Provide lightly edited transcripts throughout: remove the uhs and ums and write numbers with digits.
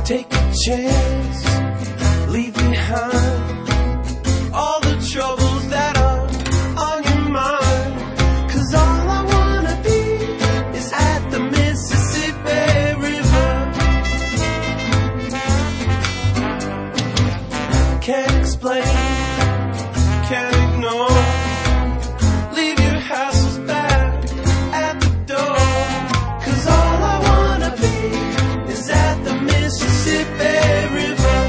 Take a chance, leave behind all the troubles that are on your mind. 'Cause all I wanna be is at the Mississippi River. Can't explain, can't ignore. Leave your hassles back at the door. 'Cause all I wanna be is at the Mississippi River.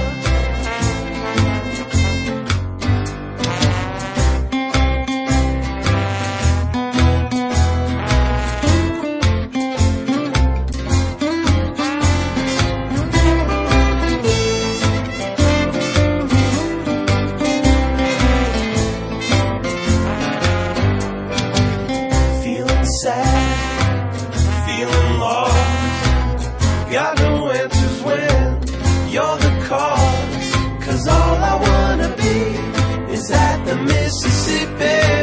Feeling sad, feeling lost. Got no answers when you're the cause. 'Cause all I wanna be is at the Mississippi